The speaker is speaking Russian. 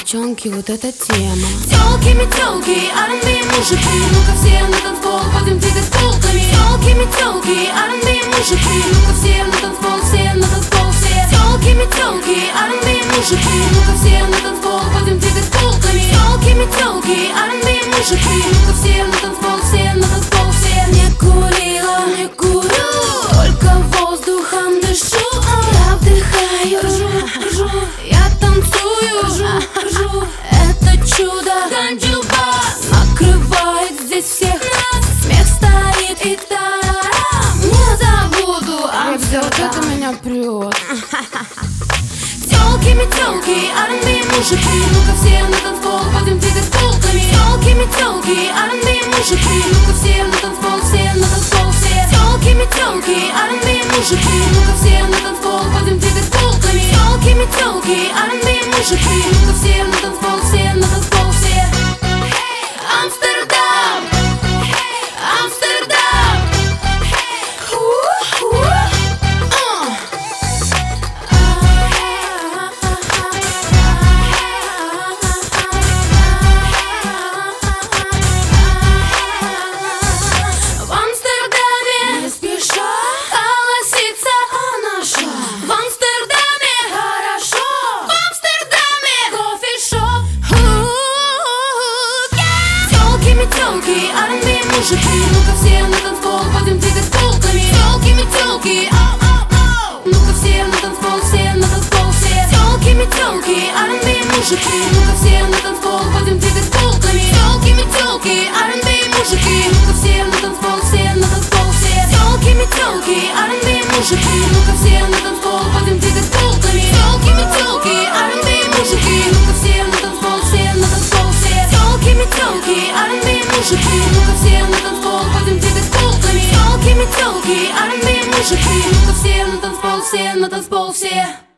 девчонки, вот эта тема. Тёлки-метёлки, R&B мужики, ну-ка все на танцпол, будем двигать полками. Тёлки-метёлки, R&B мужики, ну-ка все на танцпол, все на танцпол, все. Тёлки-метёлки, R&B мужики, ну-ка все на танцпол, будем двигать полками. Тёлки-метёлки, R&B мужики, ну-ка все на танцпол, все на танцпол, все. Не курила, не курю, только воздухом дышу. Я вдыхаю, ржу, я танцую, ржу. Это чудо, Ганджуба накрывает здесь всех нас. Смех стоит и тарарам, не забуду Вот это Амстердам. меня прет. Тёлки-метёлки, R&B мужики, ну-ка все на танцпол, будем двигать полками. Тёлки-метёлки, R&B мужики, ну-ка все на танцпол, все на танцпол, все. Тёлки-метёлки, R&B мужики, ну-ка все на танцпол, будем двигать полками. Тёлки-метёлки, R&B мужики, ну-ка все на танцпол, все на танцпол, все. Амстердам, Амстердам. В Амстердаме не спеша колосится наша. В Амстердаме хорошо, в Амстердаме кофешоп. Тёлки-метёлки, R&B мужики, ну-ка все на танцпол, будем двигать полками. Тёлки-метёлки, ау-ау-ау, ну-ка все на танцпол, все на танцпол, все. Тёлки-метёлки, R&B мужики, ну-ка все на танцпол, будем двигать полками. Тёлки-метёлки, R&B мужики, ну-ка все на танцпол, все на танцпол, все. Тёлки-метёлки, R&B мужики, ну-ка все на танцпол, будем двигать полками. Тёлки-метёлки, R&B мужики, ну-ка все на танцпол, все на танцпол, все. Тёлки-метёлки, R&B мужики, ну-ка все на танцпол, будем двигать полками. Тёлки-метёлки, R&B мужики, ну-ка все на танцпол, все на танцпол, все.